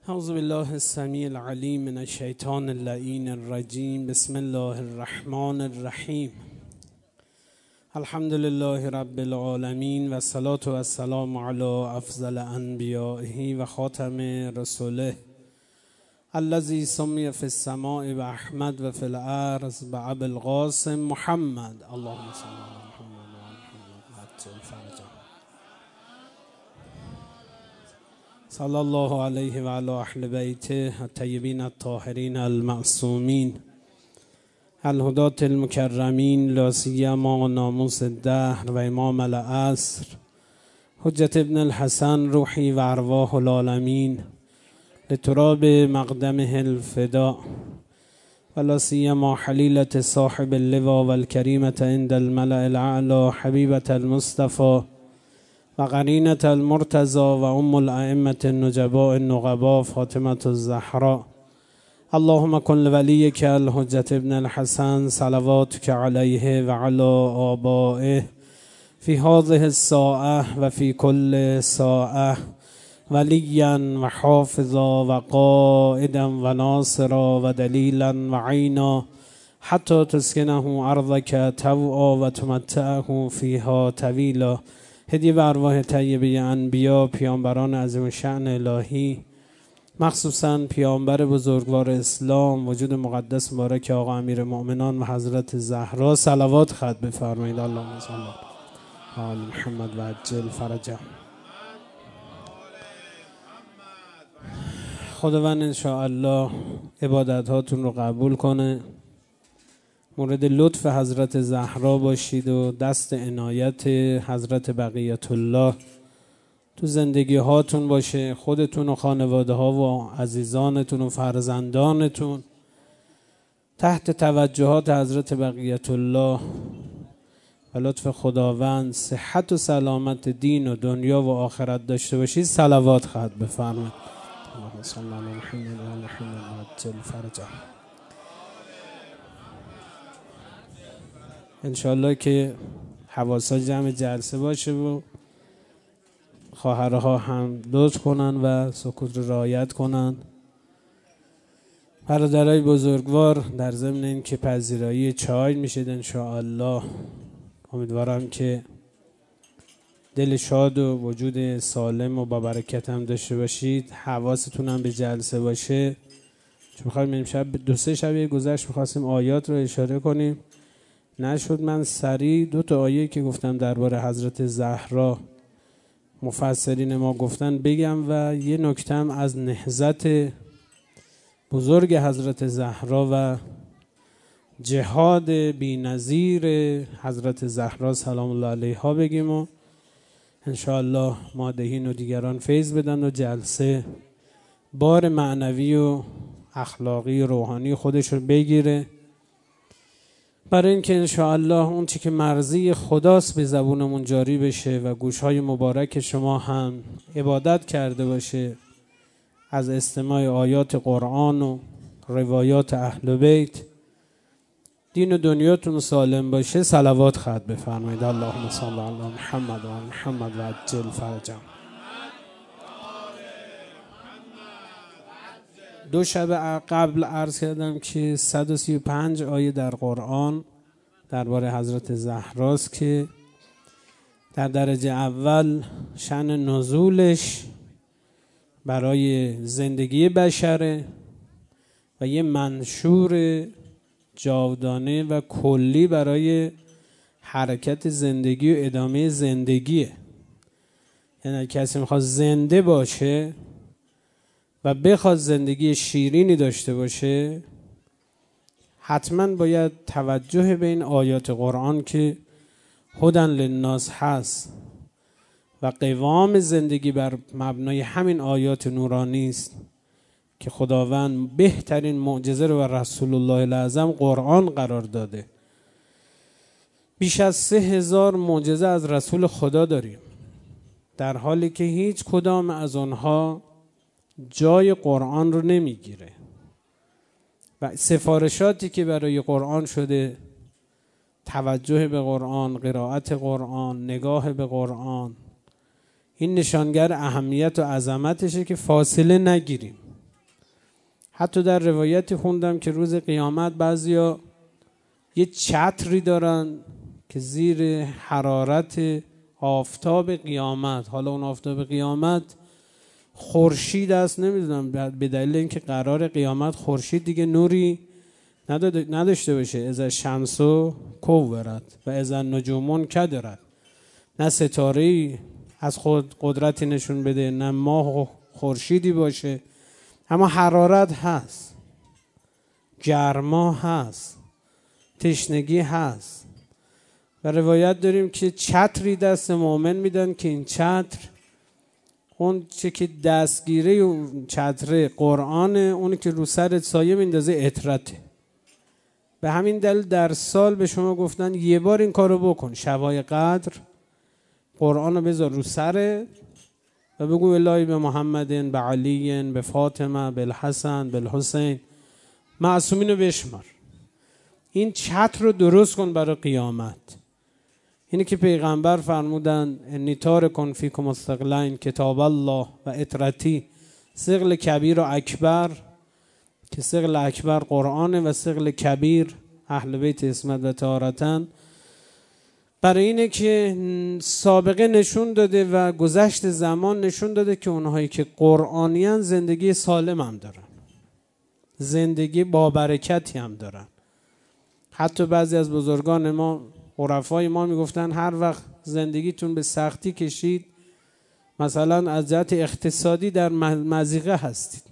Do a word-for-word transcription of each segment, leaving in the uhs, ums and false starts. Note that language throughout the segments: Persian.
اعوذ بالله السمیع العلیم من الشیطان اللعین الرجیم. بسم الله الرحمن الرحیم. الحمد لله رب العالمین و الصلاة و السلام علی افضل انبیائه و خاتم رسوله الذی سمی فی السماء و احمد و فی الارض و ابی القاسم محمد. اللهم صل علی محمد و آل محمد و عجل فرجه. صلی الله علیه و علی اهل بیته الطیبین الطاهرین المعصومین الهداة المکرمین، لا سیما ناموس الدهر و امام العصر حجت ابن الحسن روحی و ارواح العالمین لتراب مقدمه الفداء و لا سیما حلیلة صاحب اللواء و الکریمة عند الملأ الاعلی حبیبة المصطفى و قرینة المرتضی و ام الائمة النجباء النقباء فاطمة الزهراء. اللهم کن لولیک الحجة ابن الحسن صلواتک علیه و علی آبائه فی هذه الساعة و فی کل ساعة ولیا و حافظا و قائدا و ناصرا و دلیلا و عینا حتی تسکنه ارضک طوعا و تمتعه فیها طویلا. هدیه و ارواح طیبه انبیا، پیامبران عظیم شأن الهی، مخصوصاً پیامبر بزرگوار اسلام وجود مقدس مبارک آقا امیر مؤمنان و حضرت زهرا صلوات ختم بفرمایید. اللهم صل علی محمد و عجل فرجه. خداوند انشاءالله عبادت هاتون رو قبول کنه، مورد لطف حضرت زهرا باشید و دست عنایت حضرت بقیت الله تو زندگی هاتون باشه، خودتون و خانواده ها و عزیزانتون و فرزندانتون تحت توجهات حضرت بقیت الله و لطف خداوند صحت و سلامت دین و دنیا و آخرت داشته باشید. صلوات ختم بفرمایید. اللهم صل علی محمد و آل محمد و عجل فرجه. انشالله که حواسا جمع جلسه باشه و خواهرها هم لطف کنن و سکوت رو رعایت کنن. برادرای بزرگوار در ضمن این که پذیرایی چای میشید انشاءالله، امیدوارم که دل شاد و وجود سالم و با برکت هم داشته باشید. حواستون هم به جلسه باشه، چون میخوایم امشب دو سه شب گذشت میخواستیم آیات رو اشاره کنیم، نشد. من سریع دو تا آیه که گفتم درباره حضرت زهرا مفسرین ما گفتن بگم و یه نکتم از نهضت بزرگ حضرت زهرا و جهاد بی‌نظیر حضرت زهرا سلام الله علیها بگیم و انشاءالله مادهین و دیگران فیض بدن و جلسه بار معنوی و اخلاقی و روحانی خودش رو بگیره، برای اینکه انشاءالله اون چی که مرضی خداست به زبونمون جاری بشه و گوشهای مبارک شما هم عبادت کرده باشه از استماع آیات قرآن و روایات اهل بیت، دین و دنیاتون سالم باشه. صلوات ختم بفرمایید. اللهم صل علی محمد و آل محمد و عجل فرجه. دو شب قبل عرض کردم که صد و سی و پنج آیه در قرآن درباره حضرت زهراست که در درجه اول شأن نزولش برای زندگی بشره و یه منشور جاودانه و کلی برای حرکت زندگی و ادامه زندگیه. یعنی کسی میخواد زنده باشه و بخواد زندگی شیرینی داشته باشه حتما باید توجه به این آیات قرآن که هدی للناس هست و قوام زندگی بر مبنای همین آیات نورانی است که خداوند بهترین معجزه رو بر رسول الله الاعظم قرآن قرار داده. بیش از سه هزار معجزه از رسول خدا داریم، در حالی که هیچ کدام از آنها جای قرآن رو نمیگیره و سفارشاتی که برای قرآن شده، توجه به قرآن، قرائت قرآن، نگاه به قرآن، این نشانگر اهمیت و عظمتشه که فاصله نگیریم. حتی در روایتی خوندم که روز قیامت بعضیا یه چتری دارن که زیر حرارت آفتاب قیامت، حالا اون آفتاب قیامت خورشید است، نمیدونم به دلیل اینکه قرار قیامت خورشید دیگه نوری نداشته باشه، اذا الشمس کورت و اذا النجوم انکدرت، نه ستاره‌ای از خود قدرتی نشون بده، نه ماه و خورشیدی باشه، اما حرارت هست، گرما هست، تشنگی هست. و روایت داریم که چتری دست مؤمن میدن که این چتر، اون چه که دستگیره اون چتره قرآن، اونی که رو سرت سایه میندازه عطرته. به همین دلیل در سال به شما گفتن یه بار این کارو بکن، شبای قدر قرآن رو بذار رو سرت و بگو الهی به محمد، به علی، به فاطمه، به الحسن، به الحسین، معصومین رو بشمار. این چتر رو درست کن برای قیامت. اینی که پیغمبر فرمودن انی تارک فیکم الثقلین کتاب الله و اطرتی، ثقل کبیر و اکبر، که ثقل اکبر قرآن و ثقل کبیر اهل بیت عصمت و طهارتن. برای اینه که سابقه نشون داده و گذشت زمان نشون داده که اونهایی که قرآنیان زندگی سالم هم دارن، زندگی با برکتی هم دارن. حتی بعضی از بزرگان ما، عرفای ما میگفتن هر وقت زندگیتون به سختی کشید، مثلا از جهت اقتصادی در مضیقه هستید،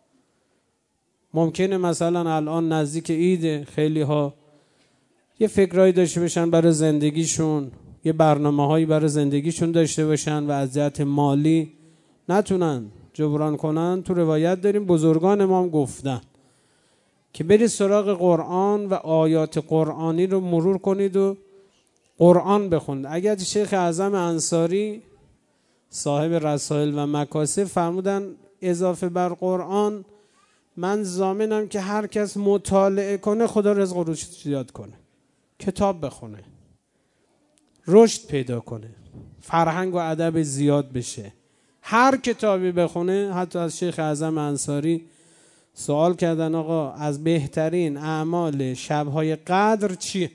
ممکنه مثلا الان نزدیک عید، خیلی ها یه فکرایی داشته باشن برای زندگیشون، یه برنامه هایی برای زندگیشون داشته باشن و از جهت مالی نتونن جبران کنن. تو روایت داریم بزرگان ما هم گفتن که برید سراغ قرآن و آیات قرآنی رو مرور کنید و قرآن بخونید. اگر شیخ اعظم انصاری صاحب رسائل و مکاسب فرمودن اضافه بر قرآن من ضامنم که هر کس مطالعه کنه خدا رزق و رشد زیاد کنه، کتاب بخونه، رشد پیدا کنه، فرهنگ و ادب زیاد بشه. هر کتابی بخونه. حتی از شیخ اعظم انصاری سوال کردن آقا از بهترین اعمال شبهای قدر چیه؟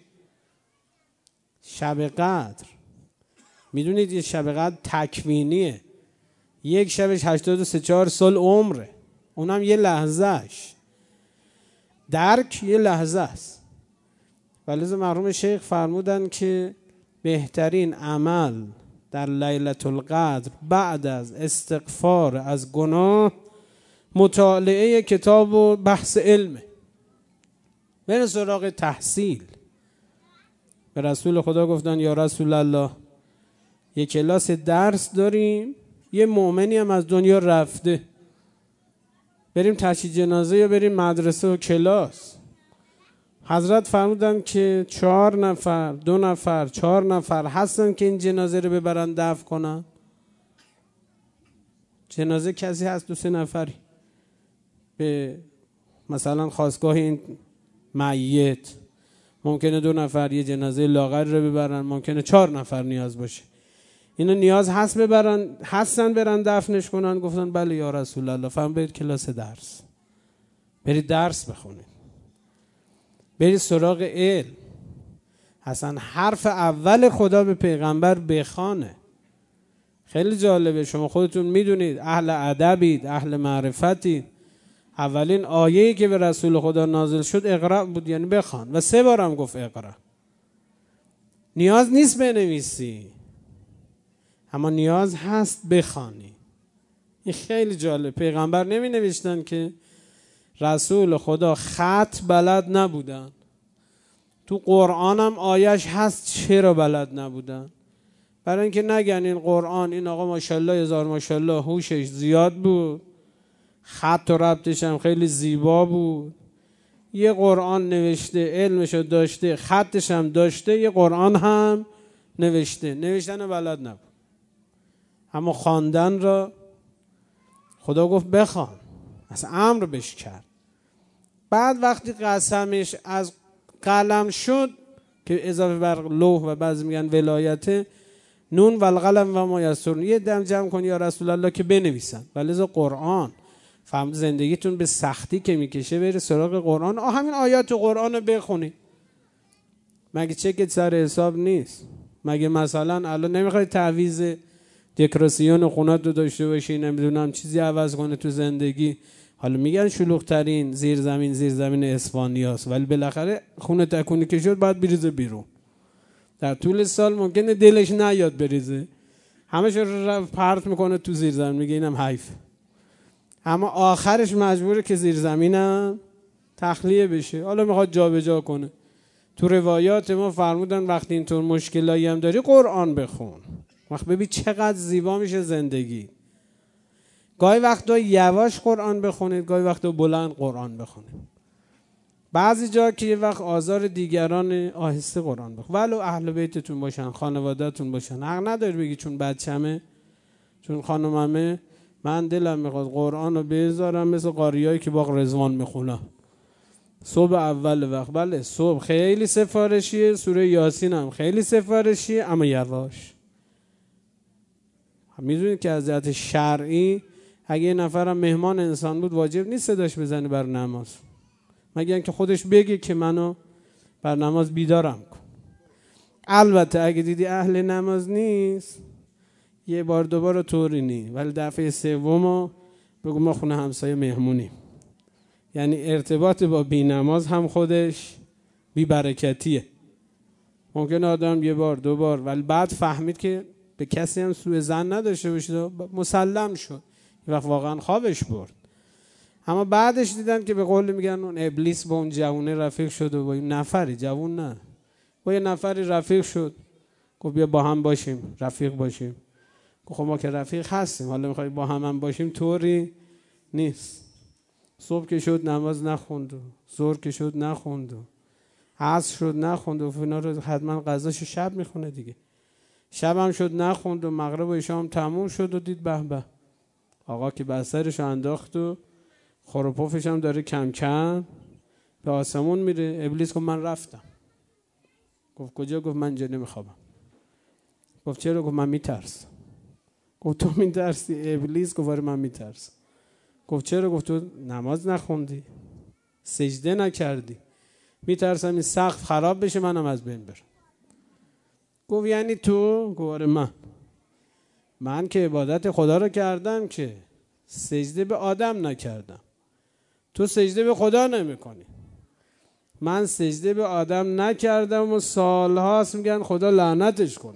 شب قدر میدونید یه شب قدر تکوینیه، یک شبش هشتاد و سه چهار سال عمره، اونم یه لحظهش، درک یه لحظه است. ولی مرحوم شیخ فرمودن که بهترین عمل در لیلة القدر بعد از استغفار از گناه مطالعه کتاب و بحث علمه. بره سراغ تحصیل. به رسول خدا گفتن یا رسول الله یک کلاس درس داریم، یه مؤمنی هم از دنیا رفته، بریم تشییع جنازه یا بریم مدرسه و کلاس؟ حضرت فرمودن که چهار نفر دو نفر چهار نفر هستن که این جنازه رو ببرن دفن کنن. جنازه کسی هست دو سه نفری به مثلا خواستگاه این میت، ممکنه دو نفر یه جنازه لاغر رو ببرن، ممکنه چهار نفر نیاز باشه. اینا نیاز هست ببرن، هستن برن دفنش کنن؟ گفتن بله یا رسول الله. فهم برید کلاس درس، برید درس بخونید، برید سراغ علم. اصلا حرف اول خدا به پیغمبر بخوانه. خیلی جالبه، شما خودتون میدونید اهل ادبید، اهل معرفتید. اولین آیه‌ای که به رسول خدا نازل شد اقرا بود، یعنی بخوان، و سه بارم گفت اقرا. نیاز نیست بنویسی، اما نیاز هست بخوانی. این خیلی جالب. پیغمبر نمی نوشتن که رسول خدا خط بلد نبودن. تو قرآن هم آیش هست چرا بلد نبودن. برای اینکه نگن این قرآن این آقا ماشاءالله هزار ماشاءالله هوشش زیاد بود، خط و ربطش هم خیلی زیبا بود، یه قرآن نوشته، علمشو داشته، خطش هم داشته، یه قرآن هم نوشته. نوشتن بلد نبود، اما خواندن را خدا گفت بخوان، اصلا امر بهش کرد. بعد وقتی قسمش از قلم شد که اضافه بر لوح و بعضی میگن ولایته، نون و القلم و ما یسطرون، یه دم جمع کن یا رسول الله که بنویسن. ولذا قرآن فهم زندگیتون به سختی که میکشه بره سراغ قرآن. آه همین آیات قرآن رو بخونید. مگه چکت سر حساب نیست؟ مگه مثلا الان نمیخوای تعویض دکوراسیون خونت رو داشته باشی، نمیدونم چیزی عوض کنه تو زندگی؟ حالا میگن شلوغ ترین زیر زمین زیر زمین اسپانیاست، ولی بالاخره خونه تکونی که شد باید بریزه بیرون. در طول سال ممکنه دلش نیاد بریزه، همش رو پرت میکنه تو زیر زمین، میگه اینم حیف، اما آخرش مجبوره که زیر زمینم تخلیه بشه. حالا میخواد جابجا کنه. تو روایات ما فرمودن وقتی اینطور مشکلایی هم داری قرآن بخون. وقت ببین چقدر زیبا میشه زندگی. گاهی وقتا یواش قرآن بخونید، گاهی وقتا بلند قرآن بخونید. بعضی جا که یه وقت آزار دیگران آهسته قرآن بخون، ولو اهل بیتتون باشن، خانواده‌تون باشن. حق نداری بگی چون بچمه، چون خانوممه من دلم میخواد قرآن رو بذارم مثل قاریایی که باغ رضوان میخونم صبح اول وقت. بله صبح خیلی سفارشیه، سوره یاسین هم خیلی سفارشیه، اما یواش. میدونید که از جهت شرعی اگه یه نفرم مهمان انسان بود واجب نیست صداش بزنه بر نماز، مگر اینکه خودش بگه که منو بر نماز بیدارم کن. البته اگه دیدی اهل نماز نیست یه بار دوبار طوری نی، ولی دفعه سومو بگو ما خونه همسایه مهمونیم. یعنی ارتباط با بی نماز هم خودش بی برکتیه. ممکن آدم یه بار دو بار، ولی بعد فهمید که به کسی هم سوء ظن نداشته باشه، مسلم شد، یه وقت واقعا خوابش برد. اما بعدش دیدن که به قول میگن اون ابلیس با اون جوونه رفیق شد و با این نفری جوون نه با یه نفری رفیق شد، گفت بیا با هم باشیم، رفیق باشیم. گفت خب ما که رفیق هستیم، حالا میخوای با هم هم باشیم؟ طوری نیست. صبح که شد نماز نخوند و ظهر که شد نخوند و عصر شد نخوند و اینا رو حتما قضاش شب میخونه دیگه. شب هم شد نخوند و مغرب و شام تموم شد و دید به به آقا که بسترش انداخت و خروپوفش هم داره کم کم به آسمون میره. ابلیس گفت من رفتم. گفت کجا؟ گفت من اینجا نمیخوابم. گفت چرا؟ گفت من میترسم. گفت تو میترسی؟ ابلیس گفت آره من میترسم. گفت چرا؟ گفت تو نماز نخوندی، سجده نکردی، میترسم این سقف خراب بشه منم از بین برم. گفت یعنی تو؟ گفت آره من من که عبادت خدا رو کردم که سجده به آدم نکردم. تو سجده به خدا نمی کنی. من سجده به آدم نکردم و سالهاست میگن خدا لعنتش کنه.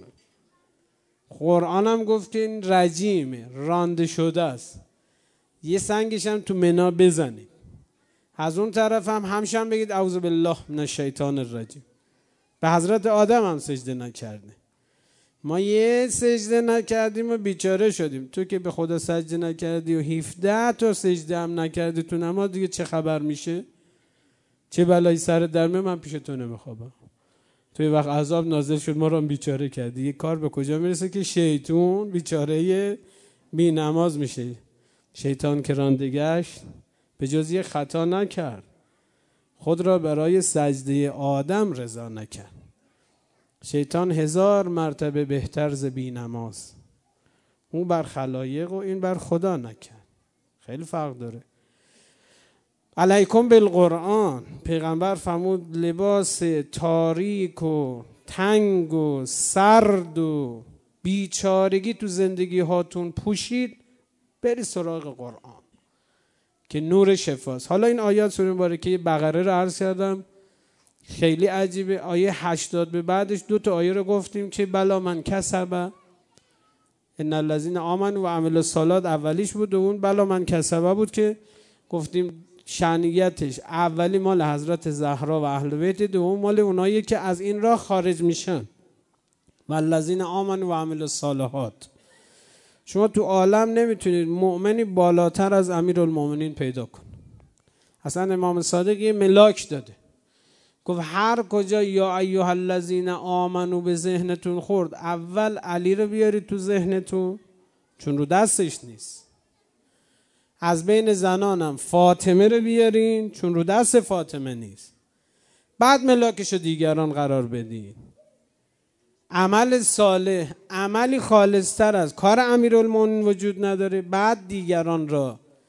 قرآنم گفت که این رجیمه، رانده شده است، یه سنگش هم تو منا بزنید. از اون طرف هم همشم بگید اعوذ بالله من الشیطان الرجیم. به حضرت آدم هم سجده نکرده. ما یه سجده نکردیم و بیچاره شدیم. تو که به خدا سجده نکردی و هفده تا سجده هم نکردی تو نماز، دیگه چه خبر میشه؟ چه بلایی سرت در میاد؟ من پیش تو نمیخوابم. تو یه وقت عذاب نازل شد ما رو هم بیچاره کردی. یه کار به کجا میرسه که شیطان بیچاره بی نماز میشه. شیطان که رانده گشت به جز یه خطا نکرد، خود را برای سجده آدم رضا نکرد. شیطان هزار مرتبه بهتر ز بی نماز. اون بر خلایق و این بر خدا نکرد. خیلی فرق داره. علیکم بالقرآن. پیغمبر فرمود لباس تاریک و تنگ و سرد و بیچارگی تو زندگی هاتون پوشید، بری سراغ قرآن که نور شفاست. حالا این آیات سوره مبارکه بقره رو عرض کردم، خیلی عجیبه. آیه هشتاد به بعدش دو تا آیه رو گفتیم که بلا من کسب ان الذین آمنوا و عملوا الصالحات اولیش بود و اون بلا من کسب بود که گفتیم شأنیتش اولی مال حضرت زهرا و اهل بیت، دوم مال اونایی که از این راه خارج میشن. و الذین آمنوا و عملوا الصالحات. شما تو عالم نمیتونید مؤمنی بالاتر از امیرالمومنین پیدا کن. اصلا امام صادق یه ملاک داده، گفت هر کجا یا ایها الذین آمنو به ذهنتون خورد، اول علی رو بیارید تو ذهنتون چون رو دستش نیست. از بین زنانم فاطمه رو بیارین چون رو دست فاطمه نیست. بعد ملاکش رو دیگران قرار بدین. عمل صالح، عملی خالصتر از کار امیرالمومنین وجود نداره. بعد دیگران را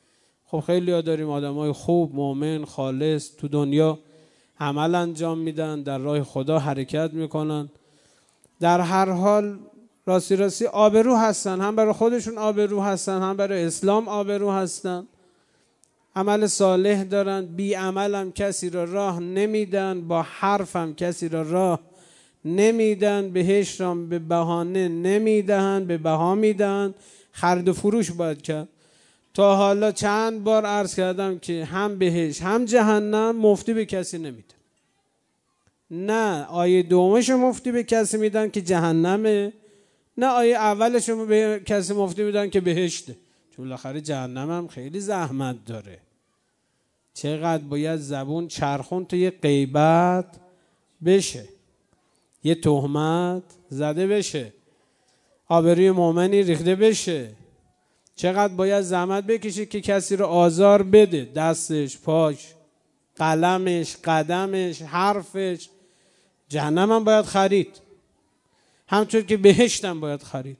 خب خیلی ها داریم آدم های خوب، مؤمن، خالص، تو دنیا عمل انجام میدن، در راه خدا حرکت میکنن، در هر حال راستی راستی آبرو هستن، هم برای خودشون آبرو هستن، هم برای اسلام آبرو هستن، عمل صالح دارن، بی عمل هم کسی را راه نمیدن، با حرف هم کسی را راه نمیدن، بهشت را به بهانه نمیدهن، به بها میدن، خرید و فروش باید کرد. تا حالا چند بار عرض کردم که هم بهشت هم جهنم مفتی به کسی نمیدن. نه آیه دومش مفتی به کسی میدن که جهنمه، نه آیه اولش به کسی مفتی میدن که بهشته. چون بالاخره جهنم هم خیلی زحمت داره. چقدر باید زبون چرخون تا یه غیبت بشه، یه تهمت زده بشه، آبروی مؤمنی ریخته بشه. چقدر باید زحمت بکشه که کسی رو آزار بده، دستش، پاش، قلمش، قدمش، حرفش. جهنم هم باید خرید، همچون که بهشت هم باید خرید.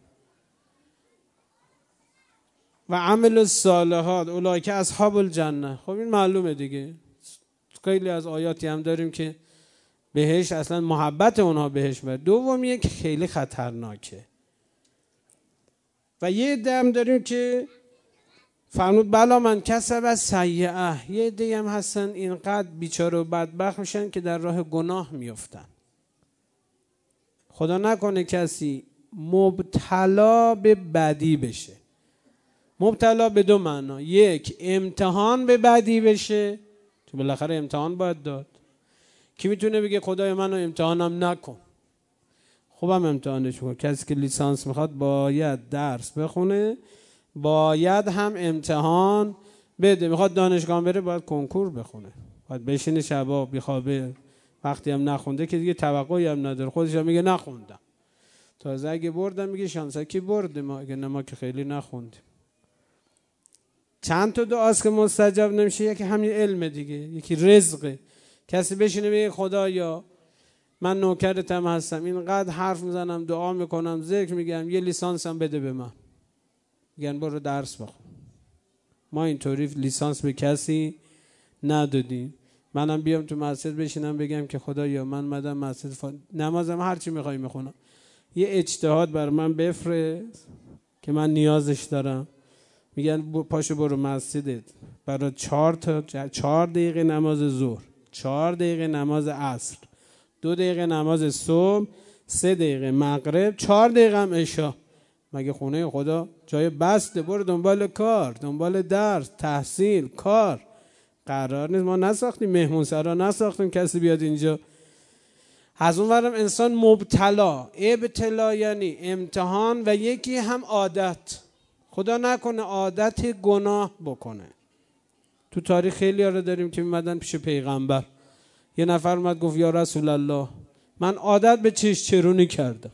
و عمل الصالحات اولئک اصحاب الجنه. خب این معلومه دیگه، خیلی از آیاتی هم داریم که بهشت اصلا محبت اونها بهشت بر. دومیه که خیلی خطرناکه. و یه عده هم داریم که فرمود بلا من کسب سیئه. یه عده هم هستن اینقدر بیچاره و بدبخت میشن که در راه گناه میفتن. خدا نکنه کسی مبتلا به بدی بشه. مبتلا به دو معنا، یک امتحان به بدی بشه، تو بالاخره امتحان باید داد. کی میتونه بگه خدای منو امتحانم نکن؟ خوبم امتحانش کن. کسی که لیسانس میخواد باید درس بخونه، باید هم امتحان بده. میخواد دانشگاه بره باید کنکور بخونه، باید بشینه شبا بخوابه. وقتی هم نخونده که دیگه توقعی هم نداره، خودش هم میگه نخوندم. تازه اگه بردم میگه شانس کی برده، ما اگه نه ما که خیلی نخوندیم. چند تا دعاست که مستجاب نمیشه. یکی همین علم دیگه، یکی رزقه. کسی بشینه بگه خدایا من نوکرتم هستم، اینقدر حرف میزنم، دعا میکنم، ذکر میگم، یه لیسانسم بده به من. میگن برو درس بخون. ما اینطوری لیسانس به کسی ندادیم. منم بیام تو مسجد بشینم بگم که خدایا من مدام مسجد ف... نمازم هر چی میخوای میخونم، یه اجتهاد بر من بفرست که من نیازش دارم. میگن پاشو برو مسجدت، برای چهار تا چهار دقیقه نماز ظهر، چهار دقیقه نماز عصر، دو دقیقه نماز صبح، سه دقیقه مغرب، چهار دقیقه هم عشا. مگه خونه خدا جای بسته؟ برو دنبال کار، دنبال درس، تحصیل، کار. قرار نیست، ما نساختیم مهمون سرا، نساختیم کسی بیاد اینجا. از اون ورم انسان مبتلا، ابتلا یعنی امتحان، و یکی هم عادت. خدا نکنه عادت گناه بکنه. تو تاریخ خیلی ها رو داریم که میمدن پیش پیغمبر. یه نفر اومد گفت یا رسول الله من عادت به چش چرونی کردم.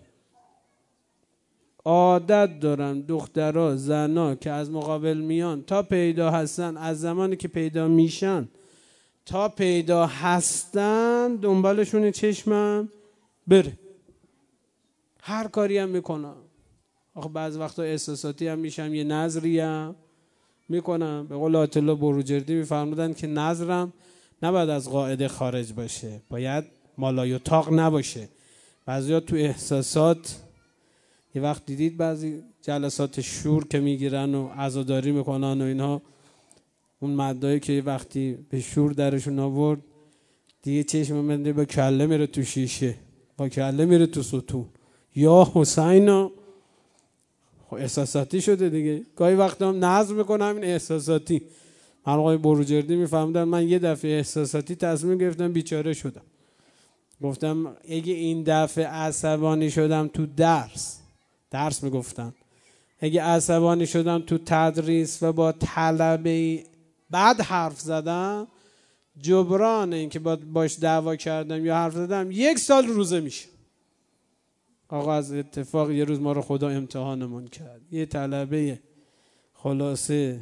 عادت دارن دخترها، زنا که از مقابل میان تا پیدا هستن، از زمانی که پیدا میشن تا پیدا هستن دنبالشون چشمم بره. هر کاری هم میکنم. آخه بعض وقتا احساساتی هم میشم، یه نظری هم میکنم. به قول آیت الله بروجردی میفرمودن که نظرم نباید از قاعده خارج باشه، باید مالایطاق نباشه. بعضیا تو احساسات، یه وقت دیدید بعضی جلسات شور که میگیرن و عزاداری میکنن و اینها، اون مردایی که وقتی به شور درشون آورد دیگه چشم منده با کله میره تو شیشه، با کله میره تو ستون، یا حسینا. خب احساساتی شده دیگه. گاهی وقتا هم نظر میکنم این احساساتی. من آقای بروجردی میفهمدن من یه دفعه احساساتی تصمیم گرفتم بیچاره شدم. گفتم اگه این دفعه عصبانی شدم تو درس درس میگفتم، اگه عصبانی شدم تو تدریس و با طلبه بعد حرف زدم، جبران این که باش دعوا کردم یا حرف زدم یک سال روزه میشه. آقا از اتفاق یه روز ما رو خدا امتحانمون کرد. یه طلبه خلاصه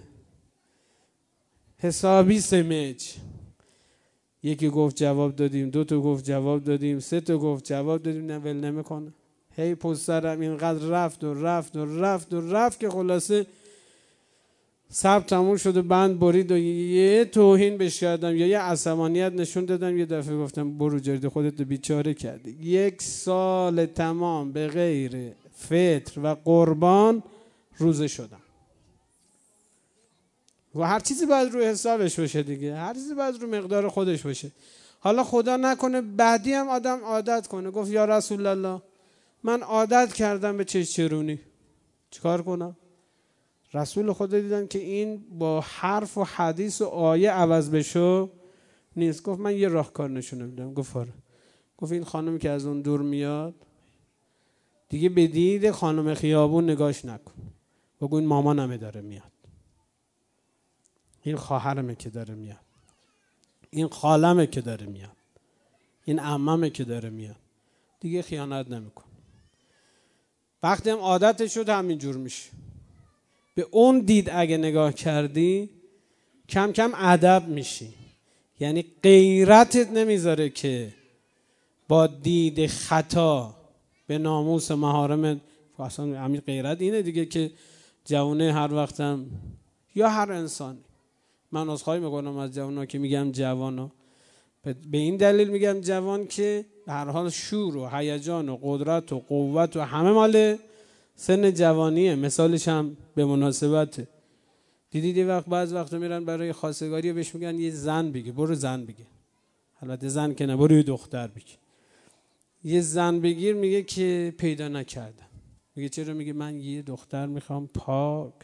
حسابی سمج، یکی گفت جواب دادیم، دو تا گفت جواب دادیم، سه تا گفت جواب دادیم، نه ول نمیکنه. هی پشت سرم اینقدر رفت و رفت و رفت و رفت که خلاصه صبر تموم شد و بند برید و یه توهین بهش کردم یا یه عصبانیت نشون دادم، یه دفعه گفتم برو جرد خودت رو بیچاره کردی. یک سال تمام به غیر فطر و قربان روزه شدم. و هر چیزی باید رو حسابش باشه دیگه، هر چیزی باید رو مقدار خودش باشه. حالا خدا نکنه بعدی هم آدم عادت کنه، گفت یا رسول الله من عادت کردم به چش چرونی، چیکار کنم؟ رسول خدا دیدن که این با حرف و حدیث و آیه عوض بشو نیست. گفت من یه راهکار نشونه میدم. گفت آره. گفت این خانمی که از اون دور میاد دیگه به دید خانم خیابون نگاش نکن، بگو این مامانمه داره میاد، این خواهرمه که داره میاد، این خالمه که داره میاد، این عممه که داره میاد، دیگه خیانت نمیکن. وقتی هم عادت شد همینجور میشه. به اون دید اگه نگاه کردی کم کم ادب میشی، یعنی غیرتت نمیذاره که با دید خطا به ناموس محارم. اصلا همین غیرت اینه دیگه که جوانه هر وقتم یا هر انسانی، من عذرخواهی میکنم از جوانا که میگم جوانا، به این دلیل میگم جوان که به هر حال شور و هیجان و قدرت و قوت و همه مال سن جوانیه. مثالش هم به مناسبته. دیدید یه وقت بعض وقتا میرن برای خواستگاری بهش میگن یه زن بگی، برو زن بگی. البته زن که نه، برو یه دختر بگی. یه زن بگیر میگه که پیدا نکردم. میگه چرا؟ میگه من یه دختر میخوام پاک،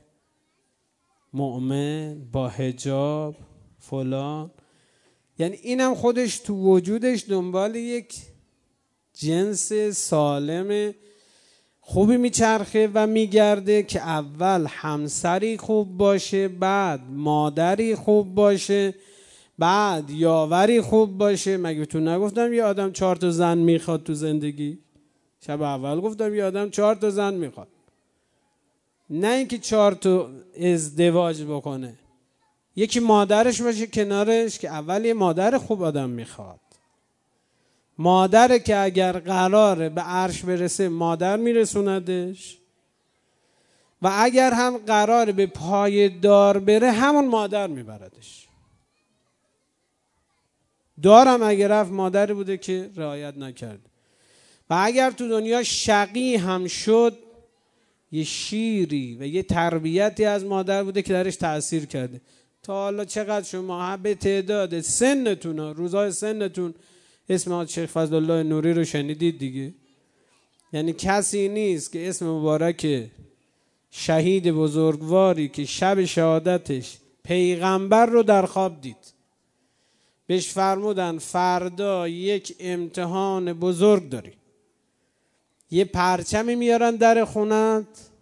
مؤمن، با حجاب، فلان. یعنی اینم خودش تو وجودش دنبال یک جنس سالم خوبی میچرخه و میگرده که اول همسری خوب باشه، بعد مادری خوب باشه، بعد یاوری خوب باشه. مگه تو نگفتم یه آدم چهار تا زن میخواد تو زندگی؟ شب اول گفتم یه آدم چهار تا زن میخواد، نه اینکه چهار تا ازدواج بکنه. یکی مادرش باشه کنارش که اول یه مادر خوب آدم میخواد. مادر که اگر قراره به عرش برسه مادر میرسوندش، و اگر هم قراره به پای دار بره همون مادر میبردش. دارم اگر رفت مادری بوده که رعایت نکرد. و اگر تو دنیا شقی هم شد یه شیری و یه تربیتی از مادر بوده که درش تأثیر کرده. تا حالا چقدر شما به تعداد سنتون، روزای سنتون اسم شیخ فضلالله نوری رو شنیدید دیگه؟ یعنی کسی نیست که اسم مبارک شهید بزرگواری که شب شهادتش پیغمبر رو در خواب دید، بهش فرمودن فردا یک امتحان بزرگ داری، یه پرچمی میارن در خونت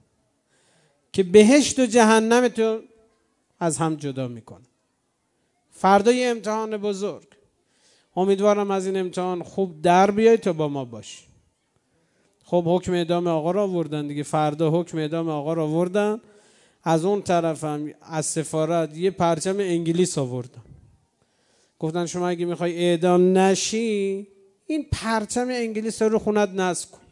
که بهشت و جهنم تو از هم جدا میکنه. فردا یه امتحان بزرگ. امیدوارم از این امتحان خوب در بیای تا با ما باش. خب حکم اعدام آقا را آوردن دیگه. فردا حکم اعدام آقا را آوردن. از اون طرف هم از سفارت یه پرچم انگلیس آوردن. گفتن شما اگه میخوای اعدام نشی این پرچم انگلیس رو خونت نصب کن.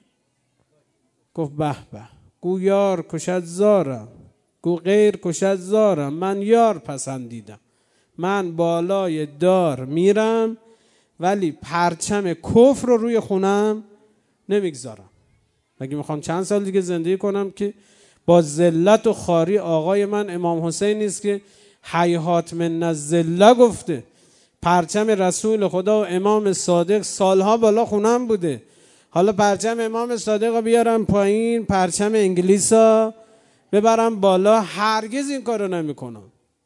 گفت به به، گو یار کشد زارم، گو غیر کشد زارم، من یار پسندیدم. من بالای دار میرم ولی پرچم کفر رو روی خونم نمیگذارم. مگه میخوام چند سال دیگه زندگی کنم که با ذلت و خواری؟ آقای من امام حسین نیست که حیات من الذله گفته؟ پرچم رسول خدا و امام صادق سالها بالا خونم بوده. حالا پرچم امام صادق رو بیارم پایین، پرچم انگلیس رو ببرم بالا؟ هرگز این کارو نمیکنم.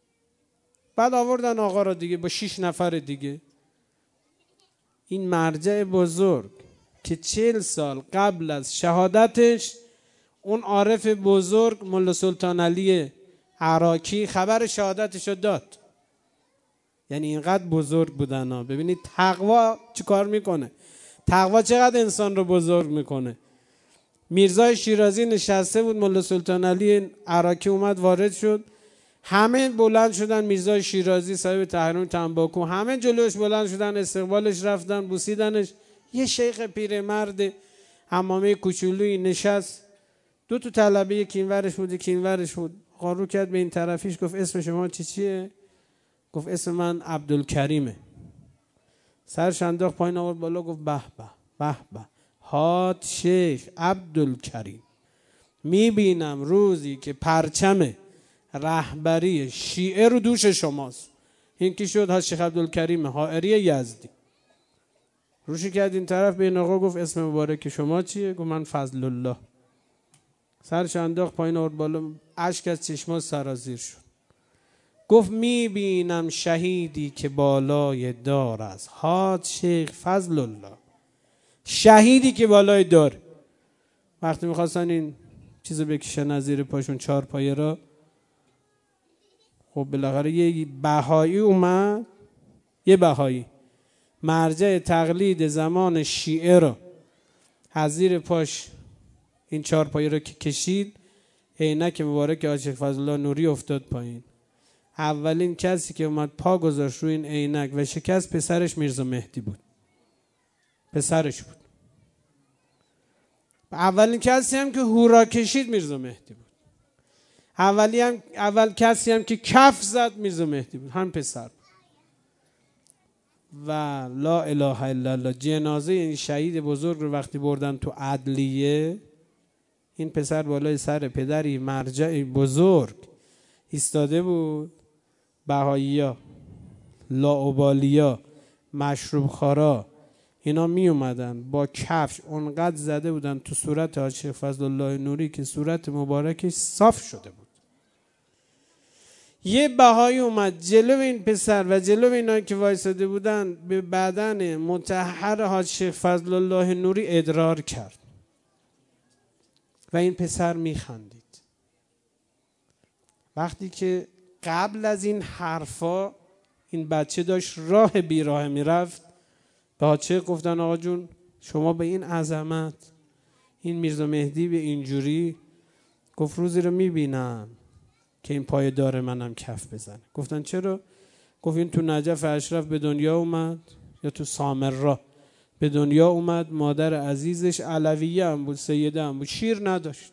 بعد آوردن آقا را دیگه با شش نفر دیگه. این مرجع بزرگ که چهل سال قبل از شهادتش اون عارف بزرگ ملا سلطان علی عراقی خبر شهادتش رو داد. یعنی اینقدر بزرگ بودن ها. ببینید تقوا چی کار میکنه، تقوا چقدر انسان رو بزرگ میکنه. میرزای شیرازی نشسته بود، ملا سلطان علی عراقی اومد وارد شد، همه بلند شدن. میرزای شیرازی صاحب تحریم تنباکو، همه جلوش بلند شدن، استقبالش رفتن، بوسیدنش. یه شیخ پیرمرد عمامه کوچولویی نشست، دو تا طلبه، یکی اینورش بود یکی اینورش بود. رو کرد به این طرفیش، گفت اسم شما چی چیه؟ گفت اسم من عبدالکریمه. سرش انداخت پایین آورد بالا، گفت به به به به، هات شیخ عبدالکریم. میبینم روزی که پرچم رهبری شیعه رو دوش شماست. این کی شد؟ ها شیخ عبدالکریم حائری یزدی. روشی کرد این طرف به این آقا، گفت اسم مبارک شما چیه؟ گفت من فضل الله. سرش انداخت پایین آورد بالا، اشک از چشماش سرازیر شد. گفت میبینم شهیدی که بالای دار است، هات شیخ فضل الله. شهیدی که بالای دار. وقتی میخواستن این چیزو بکشن از زیر پاشون، چهار پایه را، خب بالاخره یه بهایی اومد، یه بهایی مرجع تقلید زمان شیعه را از زیر پاش این چهار پایه را که کشید، عینک مبارک آقای شیخ فضل الله نوری افتاد پایین. اولین کسی که اومد پا گذاشت روی این عینک و شکست پسرش میرزا مهدی بود. پسرش بود. اولین کسی هم که هورا کشید میرزا مهدی بود. اولی هم اول کسی هم که کف زد میرزا مهدی بود، هم پسر بود. و لا اله الا الله، جنازه این شهید بزرگ رو وقتی بردن تو عدلیه، این پسر بالای سر پدری مرجع بزرگ ایستاده بود. بهایی‌ها، لاابالیا، مشروب خارا، اینا می اومدن با کفش اونقدر زده بودن تو صورت حاج شیخ فضل الله نوری که صورت مبارکش صاف شده بود. یه بهایی اومد جلو این پسر و جلو اینا که وایساده بودن به بدن مطهر حاج شیخ فضل الله نوری ادرار کرد و این پسر میخندید. وقتی که قبل از این حرفا این بچه داشت راه بیراه میرفت، به حاج شیخ گفتن آقا جون شما به این عظمت، این میرزا مهدی به اینجوری، گفت روزی رو میبینم که این پای دار منم کف بزنه. گفتن چرا؟ گفت این تو نجف اشرف به دنیا اومد، یا تو سامرا به دنیا اومد، مادر عزیزش علویه هم بود، سیده هم بود، شیر نداشت،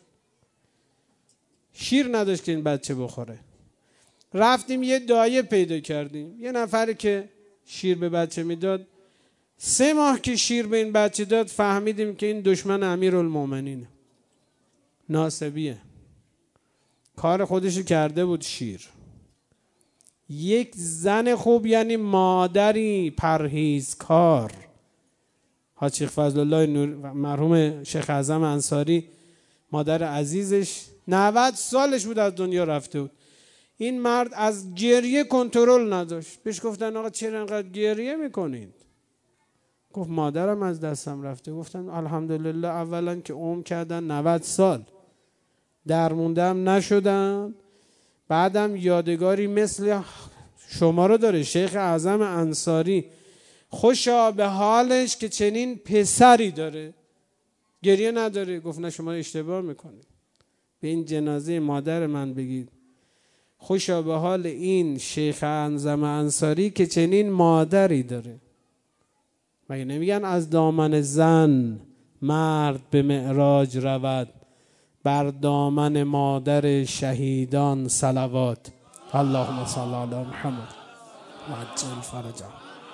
شیر نداشت که این بچه بخوره. رفتیم یه دایه پیدا کردیم، یه نفری که شیر به بچه میداد. سه ماه که شیر به این بچه داد فهمیدیم که این دشمن امیرالمومنینه، ناصبیه، کار خودشو کرده بود شیر. یک زن خوب یعنی مادری پرهیزکار. حاج شیخ فضل الله نور مرحوم شیخ اعظم انصاری، مادر عزیزش نود سالش بود از دنیا رفته بود. این مرد از گریه کنترل نداشت. بهش گفتن آقا چرا انقدر گریه میکنید؟ گفت مادرم از دستم رفته. گفتن الحمدلله اولا که عمر کردن نود سال، درموندم نشدن، بعدم یادگاری مثل شما رو داره. شیخ اعظم انصاری خوشا به حالش که چنین پسری داره، گریه نداره. گفت نه شما اشتباه میکنید، به این جنازه مادر من بگید خوشا به حال این شیخ اعظم انصاری که چنین مادری داره. مگه نمیگن از دامن زن مرد به معراج رود، بر دامن مادر شهیدان صلوات. اللهم صل علی محمد و عجل فرجهم.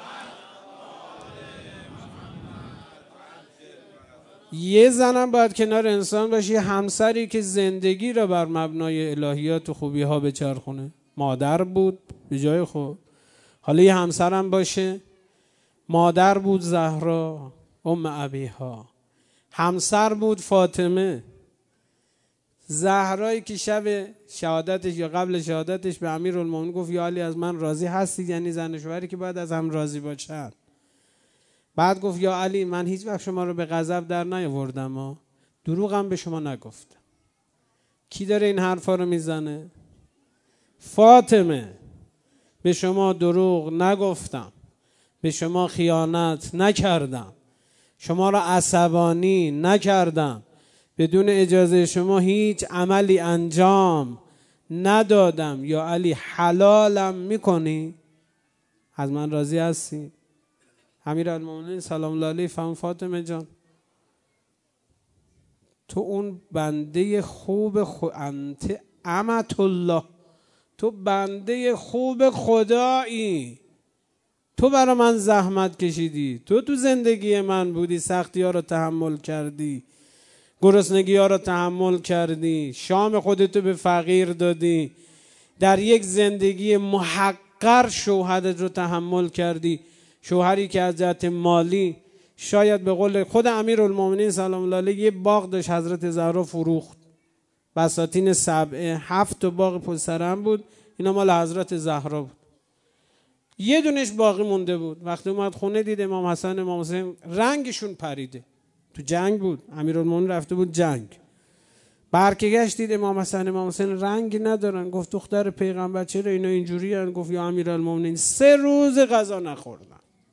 یه زنم باید کنار انسان باشه، همسری که زندگی را بر مبنای الهیات و خوبی ها بچرخونه. مادر بود به جای خود، حالا یه همسرم باشه. مادر بود زهرا ام ابیها، همسر بود فاطمه. زهرایی که شب شهادتش یا قبل شهادتش به امیرالمومنین گفت یا علی از من راضی هستی؟ یعنی زن و شوهری که باید از هم راضی باشن. بعد گفت یا علی من هیچ وقت شما رو به غضب در نیاوردم ها، دروغم به شما نگفتم. کی داره این حرفا رو میزنه؟ فاطمه. به شما دروغ نگفتم، به شما خیانت نکردم، شما را عصبانی نکردم، بدون اجازه شما هیچ عملی انجام ندادم. یا علی حلالم میکنی؟ از من راضی هستی؟ امیرالمومنین سلام الله علیه فرمود فاطمه جان تو اون بنده خوب خو... انت امت الله، تو بنده خوب خدایی، تو برا من زحمت کشیدی، تو تو زندگی من بودی، سختی ها رو تحمل کردی، گرسنگی ها رو تحمل کردی، شام خودتو به فقیر دادی، در یک زندگی محقر شوهرت رو تحمل کردی، شوهری که از جهت مالی شاید به قول خود امیرالمومنین سلام الله علیه یه باغ داشت حضرت زهرا فروخت، بساتین سبعه، هفت تا باغ پشت سر هم بود، اینا مال حضرت زهرا بود، یه دونش باقی مونده بود. وقتی اومد خونه دید امام حسن امام حسین رنگشون پریده، تو جنگ بود، امیرالمومنین رفته بود جنگ، برگشت دید امام حسن امام حسین رنگی ندارن، گفت دختر پیغمبر چرا اینا اینجوری هن؟ گفت یا امیرالمومنین سه روز غذا نخوردن،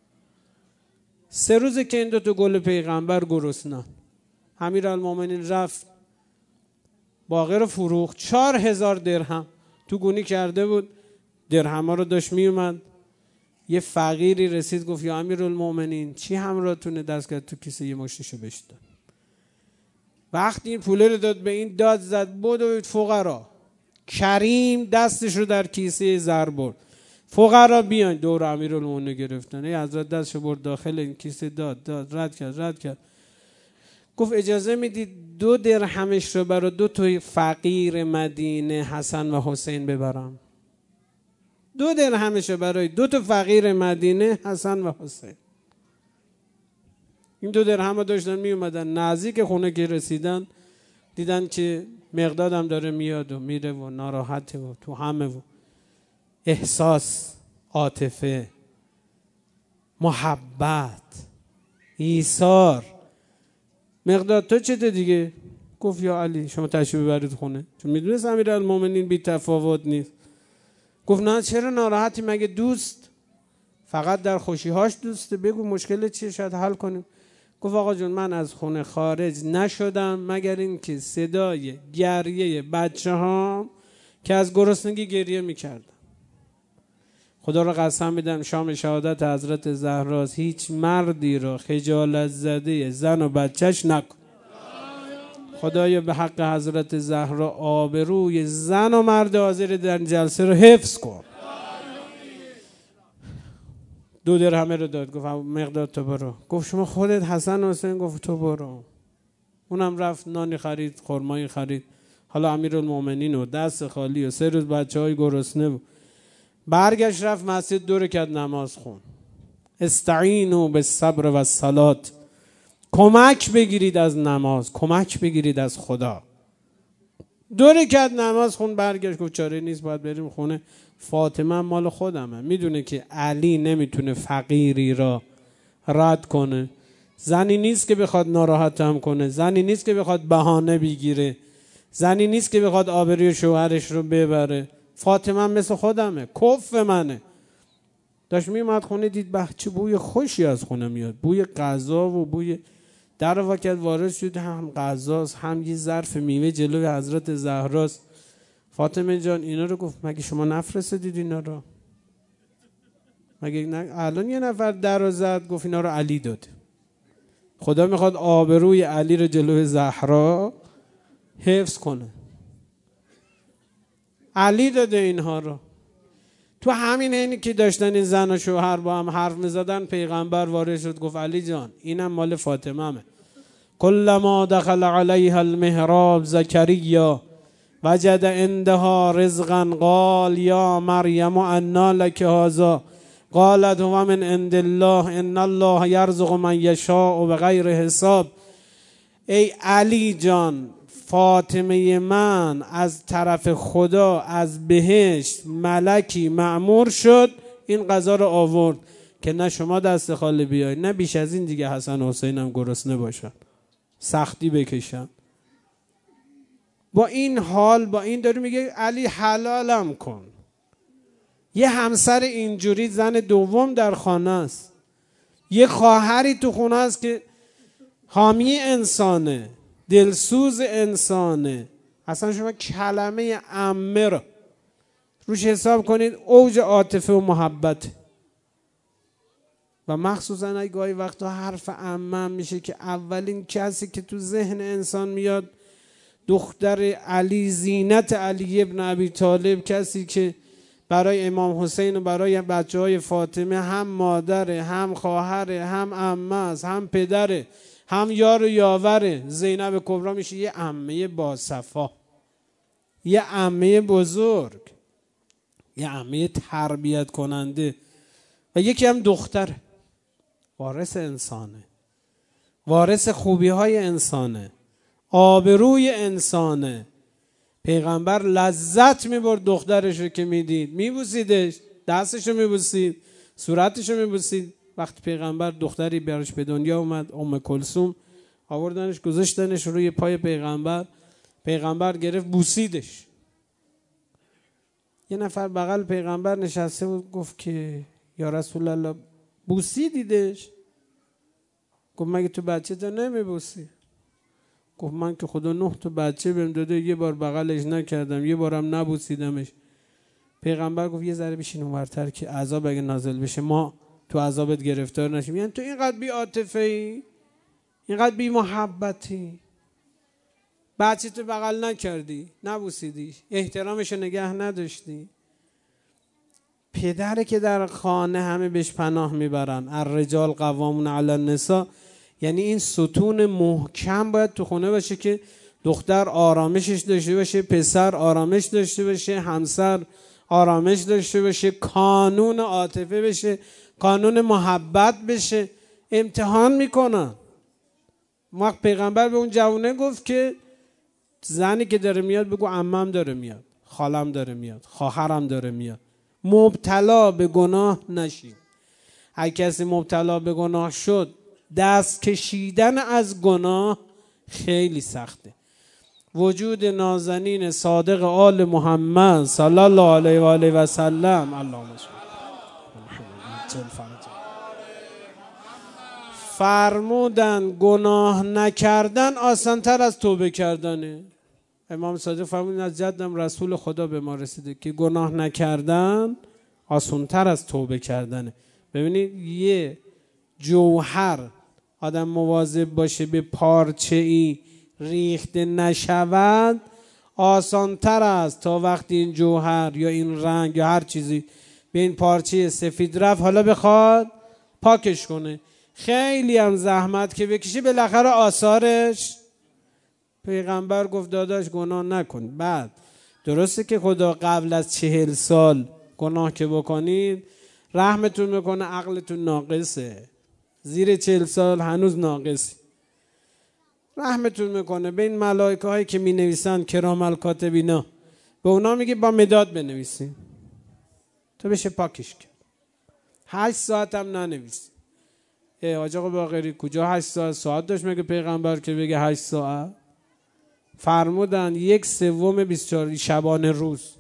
سه روزه که این دو تا گل پیغمبر گرسنن. امیرالمومنین رفت باغ رو فروخت، چهار هزار درهم تو گونی کرده بود، درهم ها رو داشت می اومد، یه فقیری رسید گفت یا امیرالمومنین چی همراهتونه؟ دست کرد تو کیسه یه مشتشو بهش داد. وقتی این پوله رو داد به این، داد زد بدوید فقرا، کریم دستش رو در کیسه زر برد، فقرا بیان دور امیرالمومنین گرفتن، ای حضرت دستشو برد داخل این کیسه، داد داد رد کرد رد کرد، گفت اجازه میدید دو درهمش رو برای دو تا فقیر مدینه حسن و حسین ببرم؟ دو درهمش رو برای دو تا فقیر مدینه حسن و حسین. این دو درهم رو داشتن می اومدن، نزدیک خونه که رسیدن دیدن که مقداد هم داره میاد و میره و ناراحته و تو همه و احساس، عاطفه، محبت، ایثار. مقداد تو چته دیگه؟ گفت یا علی شما تشریف ببرید خونه، چون میدونست امیرالمومنین بی تفاوت نیست. گفت نه چرا ناراحتی؟ مگه دوست فقط در خوشیهاش دوسته؟ بگو مشکل چیه شاید حل کنیم. گفت آقا جون من از خونه خارج نشدم مگر این که صدای گریه بچه ها که از گرسنگی گریه میکردن. خدا رو قسم میدم شام شهادت حضرت زهراست، هیچ مردی رو خجالت زده زن و بچهش نکن. خدایا به حق حضرت زهرا آبروی زن و مرد حاضر در جلسه رو حفظ کن. دو درهمه رو داد، گفت مقداد تو برو. گفت شما خودت حسن حسین؟ گفت تو برو. اونم رفت نانی خرید، خرمایی خرید. حالا امیرالمومنین و دست خالی و سه روز بچه های گرسنه بود. برگشت رفت مسجد دو رکعت نماز خون. استعینوا بالصبر و الصلاة، کمک بگیرید از نماز، کمک بگیرید از خدا. دو رکعت نماز خون، برگشت گفت چاره نیست باید بریم خونه، فاطمه مال خودمه، میدونه که علی نمیتونه فقیری را رد کنه، زنی نیست که بخواد ناراحتم کنه، زنی نیست که بخواد بهانه بگیره، زنی نیست که بخواد آبروی شوهرش رو ببره. فاطمه مثل خودمه، کف منه. داشت میومد خونه دید بچه بوی خوشی از خونه میاد، بوی غذا و بوی در وقت وارد شد، هم غذاست هم یه ظرف میوه جلوی حضرت زهراست. فاطمه جان اینا رو گفت مگه شما نفرستادید اینا رو؟ مگه نه؟ الان یه نفر در رو زد گفت اینا رو علی داد. خدا میخواد آبروی علی رو جلوی زهرا حفظ کنه. علی داده اینها رو. تو همین حینی که داشتن این زن و شوهر با هم حرف میزدن پیغمبر وارد شد گفت علی جان اینم مال فاطمه مه. کلما دخل علیها المحراب زکریا وجد عندها رزقا قال یا مریم انا لک هذا قالت هو من عند الله ان الله یرزق من یشاء بغیر حساب. ای علی جان فاطمه من از طرف خدا از بهشت ملکی مأمور شد این غذا رو آورد که نه شما دست خالی بیاید نه بیش از این دیگه حسن و حسین هم گرسنه باشن، سختی بکشن. با این حال با این داره میگه علی حلالم کن. یه همسر اینجوری زن دوم در خانه است، یه خواهری تو خونه است که حامی انسانه، دلسوز انسانه. اصلا شما کلمه عمه رو روش حساب کنید اوج عاطفه و محبت. و مخصوصا اگه گاهی وقتا حرف عمه میشه که اولین کسی که تو ذهن انسان میاد دختر علی، زینت علی ابن ابی طالب، کسی که برای امام حسین و برای بچه های فاطمه هم مادره، هم خواهره، هم عمه است، هم پدره، هم یار و یاوره. زینب کبرا میشه یه عمه باصفا، یه عمه بزرگ، یه عمه تربیت کننده و یکی هم دختره. وارث انسانه، وارث خوبی های انسانه، آبروی انسانه. پیغمبر لذت میبرد دخترشو که میدید، میبوسیدش، دستشو میبوسید، صورتشو میبوسید. وقتی پیغمبر دختری براش به دنیا اومد، ام کلثوم، آوردنش گذاشتنش روی پای پیغمبر، پیغمبر گرفت بوسیدش. یه نفر بغل پیغمبر نشسته بود، گفت که یا رسول الله بوسیدیدش؟ گفت مگه تو بچه تا نمیبوسی؟ گفت من که خدا نه تا بچه بهم داده، یه بار بغلش نکردم، یه بارم نبوسیدمش. پیغمبر گفت یه ذره بشین اونورتر که عذاب اگه نازل بشه ما تو عذابت گرفتار نشیم. یعنی تو اینقدر بی عاطفه ای، اینقدر بی محبتی، بچه تو بغل نکردی، نبوسیدی، احترامش نگه نداشتی. پدره که در خانه همه بهش پناه میبرن، الرجال قوامون علی النساء، یعنی این ستون محکم باید تو خونه باشه که دختر آرامشش داشته باشه، پسر آرامش داشته باشه، همسر آرامش داشته باشه، کانون عاطفه بشه، کانون محبت بشه. امتحان میکنن. وقت پیغمبر به اون جوونه گفت که زنی که داره میاد بگو عمم داره میاد، خالم داره میاد، خواهرم داره میاد. مبتلا به گناه نشید. هر کسی مبتلا به گناه شد، دست کشیدن از گناه خیلی سخته. وجود نازنین صادق آل محمد صلی الله علیه و آله و سلم، اللهم صل فرمودن گناه نکردن آسان تر از توبه کردنه. امام صادق فرمودن از جدم رسول خدا به ما رسیده که گناه نکردن آسان تر از توبه کردنه. ببینید یه جوهر آدم مواظب باشه به پارچه ای ریخته نشود، آسان تر است تا وقتی این جوهر یا این رنگ یا هر چیزی به این پارچه سفید رفت حالا بخواد پاکش کنه. خیلی هم زحمت که بکشی بالاخره آثارش. پیغمبر گفت داداش گناه نکن. بعد درسته که خدا قبل از چهل سال گناه که بکنید رحمتون میکنه، عقلتون ناقصه، زیر چهل سال هنوز ناقصی، رحمتون میکنه. به این ملائکه هایی که می نویسن کرام الکاتبینا، به اونا میگه با مداد بنویسین تو بشه پاکش کرد. هشت ساعت هم ننویسین. ای حاج آقا باقری کجا هشت ساعت ساعت داشت مگه پیغمبر که بگه هشت ساعت؟ فرمودن یک سوم بیست و چهار شبانه روز،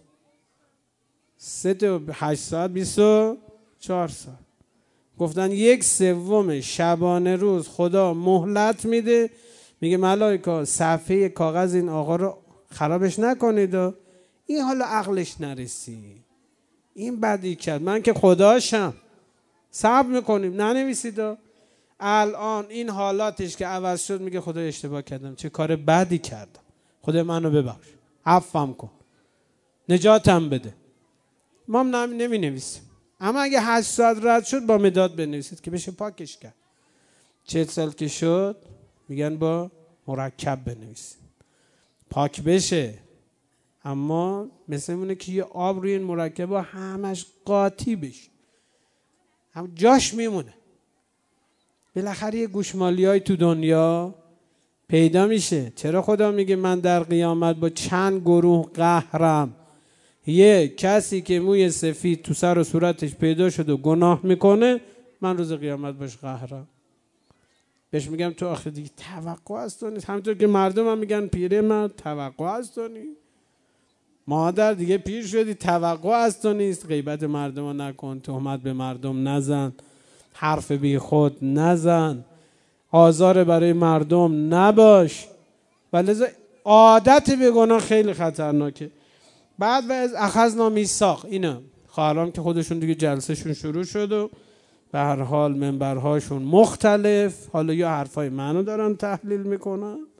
سه تا هشت ساعت بیست و چهار ساعت. گفتن یک سوم شبانه روز خدا مهلت میده، میگه ملائکه صفحه کاغذ این آقا رو خرابش نکنید. این حالا عقلش نرسید، این بدی کرد، من که خداشم، صبر میکنیم ننویسید. الان این حالاتش که عوض شد میگه خدا اشتباه کردم، چه کار بدی کردم، خدا منو ببخش، عفوم کن، نجاتم بده. ما هم نمی نویسیم. اما اگه هشت ساعت رد شد با مداد بنویسید که بشه پاکش کرد. چهل سال که شد میگن با مرکب بنویسید پاک بشه. اما مثل مونه که یه آب روی این مرکب همش قاطی بشه، هم جاش میمونه. بالاخره یه گوشمالی های تو دنیا پیدا میشه. چرا خدا میگه من در قیامت با چند گروه قهرم؟ یه کسی که موی سفید تو سر و صورتش پیدا شد و گناه میکنه، من روز قیامت باش قهرم. بهش میگم تو آخه دیگه توقع از تو نیست. همونطور که مردم هم میگن پیره مرد توقع از تو نیست. مادر دیگه پیر شدی توقع از تو نیست. غیبت مردم رو نکن، تهمت به مردم نزن، حرف بی خود نزن، آزار برای مردم نباش. ولذا عادت به گناه خیلی خطرناکه. بعد و از اخذنا میثاق، اینا خواهرام که خودشون دیگه جلسهشون شروع شد و به هر حال منبرهاشون مختلف، حالا یا حرفای منو دارن تحلیل میکنن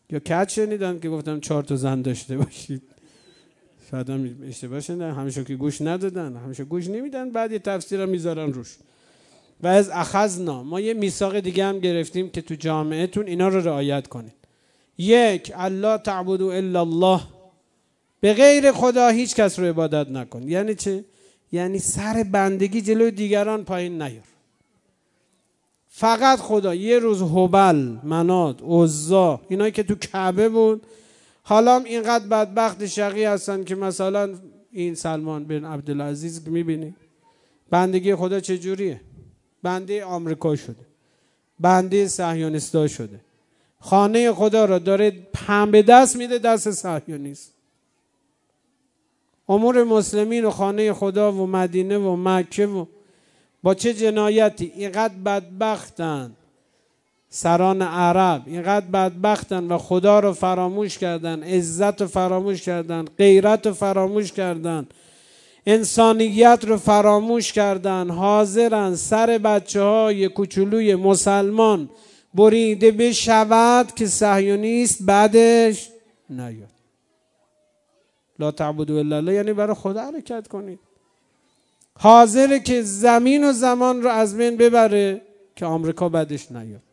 یا کج شنیدن که گفتم چهار تا زن داشته باشید. شاید هم اشتباه شنیدن، همیشه که گوش ندادن، همیشه گوش نمیدن، بعد یه تفسیر هم میذارن روش. و از اخذنا، ما یه میثاق دیگه هم گرفتیم که تو جامعهتون اینا رو رعایت کنید. یک، الله تعبدوا الا الله، به غیر خدا هیچ کس رو عبادت نکن. یعنی چه؟ یعنی سر بندگی جلوی دیگران پایین نیار، فقط خدا. یه روز هبل، منات، عزا، اینایی که تو کعبه بود، حالا هم اینقدر بدبخت شقی هستن که مثلا این سلمان بن عبدالعزیز میبینی بندگی خدا چجوریه؟ بنده آمریکا شده، بنده صهیونیستا شده، خانه خدا را داره پم به دست میده دست صهیونیست. امور مسلمین و خانه خدا و مدینه و مکه و با چه جنایتی اینقدر بدبختن سران عرب، اینقدر بدبختن و خدا رو فراموش کردن، عزت رو فراموش کردن، غیرت رو فراموش کردن، انسانیت رو فراموش کردن، حاضرن سر بچه های کوچولوی مسلمان بریده بشود که صهیونیست بعدش نیاد. لا تعبدوا الا الله یعنی برای خدا حرکت کنید. حاضره که زمین و زمان رو از بین ببره که آمریکا بعدش نیاد.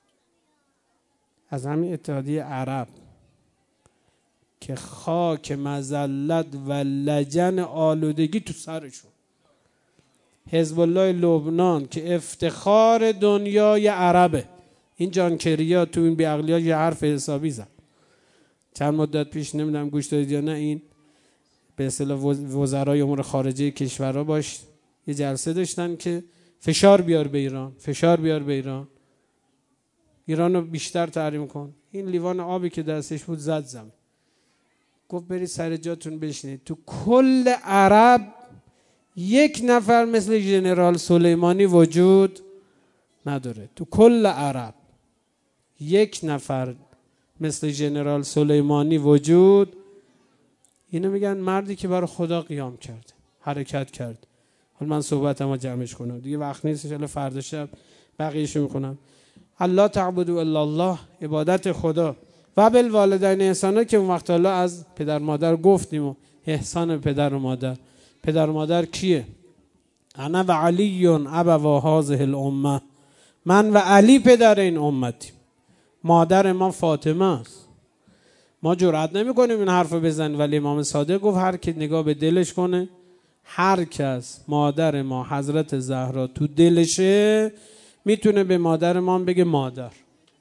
از همین اتحادیه عرب که خاک مذلت و لجن آلودگی تو سرشون، حزب الله لبنان که افتخار دنیای عربه، این جان کریا تو این بیعقلیا یه حرف حسابی زد چند مدت پیش، نمیدونم گوش دادید یا نه، این به اصطلاح وزرای امور خارجه کشورها باش یه جلسه داشتن که فشار بیار به ایران، فشار بیار به ایران، ایران رو بیشتر تحریم کن. این لیوان آبی که دستش بود زد زمین، گفت برید سر جاتون بشینید. تو کل عرب یک نفر مثل ژنرال سلیمانی وجود نداره. تو کل عرب یک نفر مثل ژنرال سلیمانی وجود. اینو میگن مردی که برای خدا قیام کرد، حرکت کرد. حالا من صحبتمو جمعش کنم دیگه، وقت نیست، ان شاءالله فردا شب بقیه‌شو میکنم. الله تعبدوا الا الله، عبادت خدا. و بالوالدین احسانا که اون وقت الله از پدر مادر گفتیم و احسان پدر و مادر. پدر و مادر کیه؟ انا و علی ابوا هذه الامه، من و علی پدر این امتیم. مادر ما فاطمه است. ما جرئت نمی کنیم این حرف رو بزنیم، ولی امام صادق گفت هر کی نگاه به دلش کنه، هر کس مادر ما حضرت زهرا تو دلشه میتونه به مادر ما بگه مادر.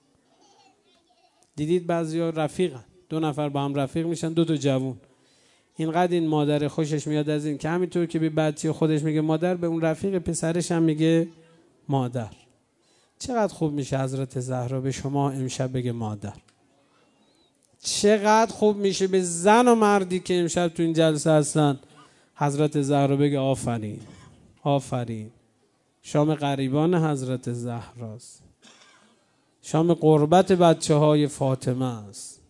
دیدید بعضیا رفیقن، دو نفر با هم رفیق میشن، دو تا جوون، اینقدر این مادر خوشش میاد از این که همینطور که به بچه خودش میگه مادر، به اون رفیق پسرش هم میگه مادر. چقدر خوب میشه حضرت زهرا به شما امشب بگه مادر. چقدر خوب میشه به زن و مردی که امشب تو این جلسه هستن حضرت زهرا بگه آفرین، آفرین. شام غریبان حضرت زهراست، شام قربت بچه های فاطمه است.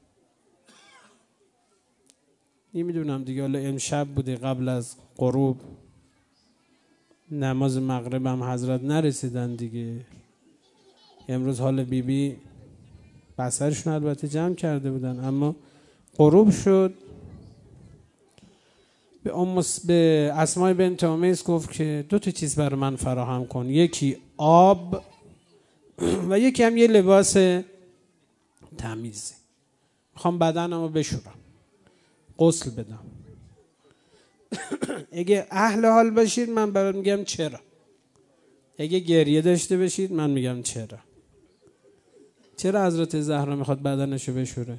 نمیدونم دیگه، حالا امشب بوده قبل از غروب، نماز مغرب هم حضرت نرسیدن دیگه. امروز حال بی بی بسرشون البته جمع کرده بودن، اما غروب شد. به ام به اسماء بنت امیس گفت که دو تا چیز برای من فراهم کن، یکی آب و یکی هم یه لباس تمیز. میخوام بدنمو بشورم، غسل بدم. اگه اهل حال باشید من برات میگم چرا، اگه گریه داشته باشید من میگم چرا. چرا حضرت زهرا میخواد بدنشو بشوره؟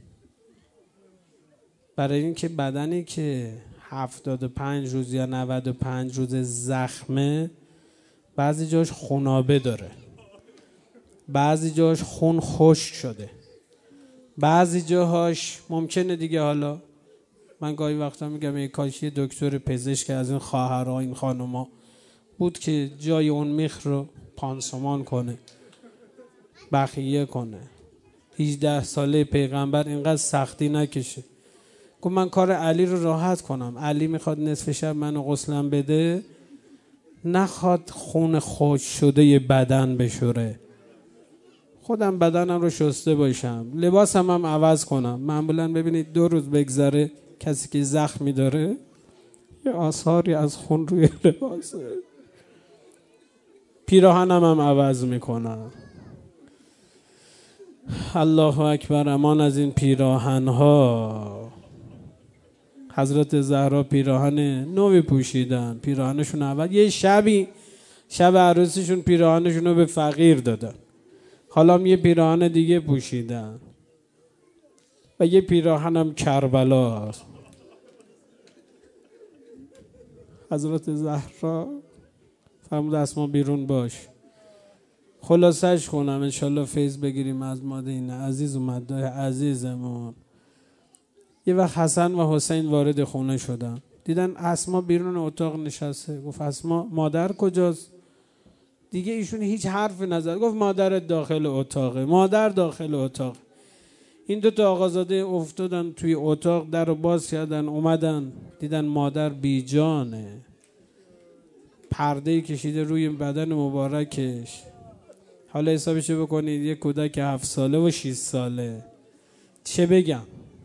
برای اینکه بدنی که هفتاد و پنج روز یا نود و پنج روز زخمه، بعضی جاش خونابه داره، بعضی جاش خون خشک شده، بعضی جاهاش ممکنه دیگه. حالا من گاهی وقتا میگم ای کاش یه دکتر پزشک از این خواهرها این خانوما بود که جای اون میخ رو پانسمان کنه، بخیه کنه. هجده ساله پیغمبر اینقدر سختی نکشه. گفت من کار علی رو راحت کنم. علی میخواد نصف شب منو غسلم بده، نخواد خون خشک شده ی بدن بشوره. خودم بدنم رو شسته باشم، لباسم هم عوض کنم. معمولا ببینید دو روز بگذره کسی که زخمی داره یه آثاری از خون روی لباسه، پیراهنم هم عوض میکنم. الله اکبر، امان از این پیراهن ها. حضرت زهرا پیراهن نوی پوشیدن، پیراهنشون عوض. یه شبی شب عروسیشون پیراهنشون رو به فقیر دادن، حالا یه پیراهن دیگه پوشیدن و یه پیراهنم کربلا. حضرت زهرا فرمود اسما بیرون باش. خلاصش کنم انشالله فیض بگیریم از مادین عزیز و مدای عزیزمون. یه وقت حسن و حسین وارد خونه شدن، دیدن اسما بیرون اتاق نشسته. گفت اسما مادر کجاست؟ دیگه ایشون هیچ حرفی نزد، گفت مادر داخل اتاقه، مادر داخل اتاق. این دو تا آقازاده افتادن توی اتاق، در رو باز کردن، اومدن دیدن مادر بی جانه، پرده کشیده روی بدن مبارکش. حالا حسابشو بکنید یه کودک هفت ساله و شیش ساله، چه بگم.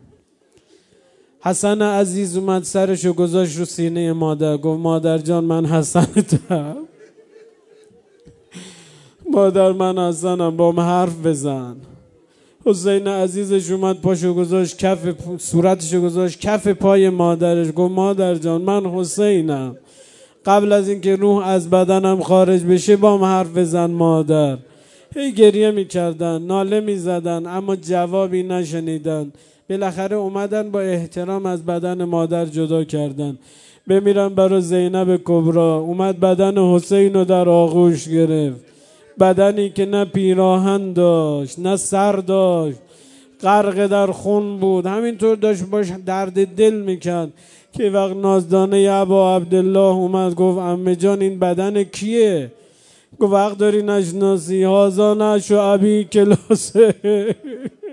حسن عزیز اومد سرشو گذاشت رو سینه مادر، گفت مادر جان من حسنتم، مادر من حسنم، با من حرف بزن. حسین عزیزش اومد پاشو گذاشت کف صورتشو گذاشت کف پای مادرش، گفت مادر جان من حسینم، قبل از اینکه روح از بدنم خارج بشه با من حرف بزن مادر. هی گریه میکردن، ناله میزدن، اما جوابی نشنیدن. بالاخره اومدن با احترام از بدن مادر جدا کردن. بمیرن برای زینب کبرا اومد بدن حسین رو در آغوش گرفت، بدنی که نه پیراهن داشت نه سر داشت، غرق در خون بود. همینطور داشت باش درد دل میکرد که وقت نازدانه ابا عبدالله اومد گفت عمه جان این بدن کیه؟ گفت وقت داری نشناسی، هازا نشو ابی کلاسه.